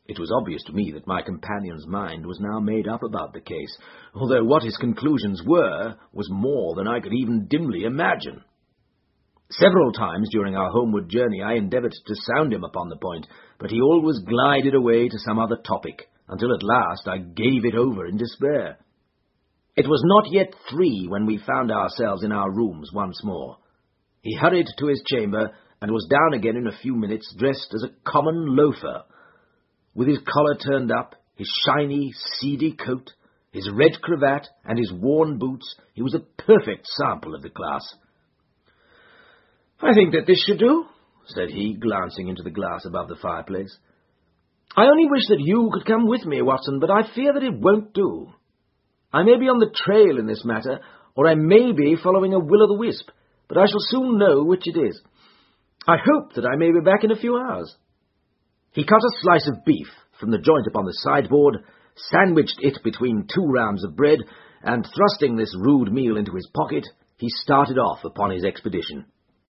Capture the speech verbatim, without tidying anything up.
It was obvious to me that my companion's mind was now made up about the case, although what his conclusions were was more than I could even dimly imagine. Several times during our homeward journey I endeavoured to sound him upon the point, but he always glided away to some other topic, until at last I gave it over in despair. It was not yet three when we found ourselves in our rooms once more. He hurried to his chamber, and was down again in a few minutes, dressed as a common loafer. With his collar turned up, his shiny, seedy coat, his red cravat, and his worn boots, he was a perfect sample of the class. "I think that this should do," said he, glancing into the glass above the fireplace. "I only wish that you could come with me, Watson, but I fear that it won't do. I may be on the trail in this matter, or I may be following a will-o'-the-wisp, but I shall soon know which it is. I hope that I may be back in a few hours." He cut a slice of beef from the joint upon the sideboard, sandwiched it between two rounds of bread, and thrusting this rude meal into his pocket, he started off upon his expedition.